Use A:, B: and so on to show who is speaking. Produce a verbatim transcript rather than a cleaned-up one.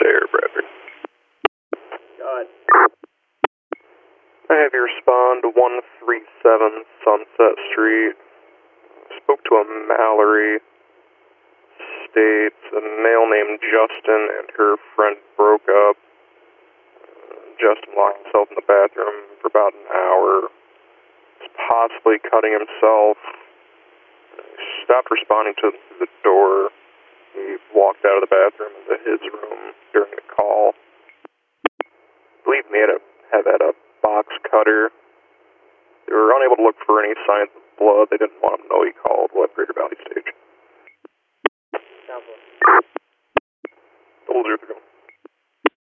A: Sarah Bradford.
B: Go ahead.
A: I have you respond to one three seven Sunset Street. Spoke to a Mallory. States a male named Justin and her friend broke up. Justin locked himself in the bathroom for about an hour. Was possibly cutting himself. He stopped responding to the door. He walked out of the bathroom into his room during the call. I believe he had, a, had had a box cutter. They were unable to look for any signs of blood. They didn't want him to know he called West Greater Valley Stage.
B: Sounds good.
A: Double zero three.